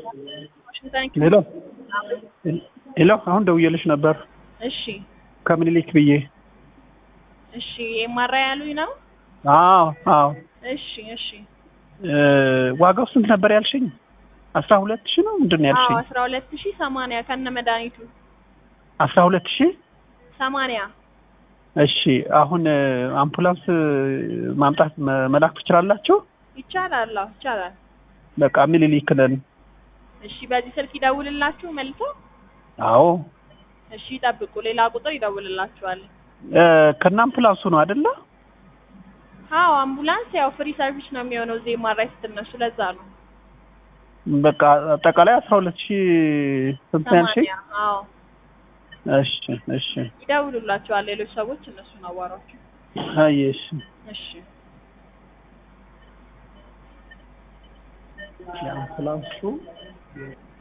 ሄሎ ሄሎ አሁን ደውዬልሽ ነበር። እሺ ከምኒልክ ብዬ። እሺ የማራ ያሉኝ ነው። አዎ አዎ። እሺ እሺ ዋጋው ስንት ነበር ያልሽኝ? 12000 ነው ምንድነው ያልሽኝ? አዎ 12080 ከነ መድኃኒቱ 12080። እሺ አሁን አምቡላንስ ማምጣት መላክ ትችላላችሁ? ይቻላል። አዎ ይቻላል። በቃ ምኒልክ ነን። እሺ በዚህ ስልክ ይደውልላችሁ መልሶ? አዎ። እሺ ጠብቁ፣ ሌላ ቁጥር ይደውልላችኋል። ከነ አምቡላንሱ ነው አይደለ? አዎ አምቡላንስ ያው ፍሪ ሰርቪስ ነው የሚሆነው እዚህ ማራይ ስትነሱ፣ ለዛ ነው። በቃ አጠቃላይ 12000 ስንት ያልሽኝ? አዎ እሺ እሺ ይደውሉላችኋል ሌሎች ሰዎች፣ እነሱን አዋሯቸው። አየሽ። እሺ የአምቡላንሱ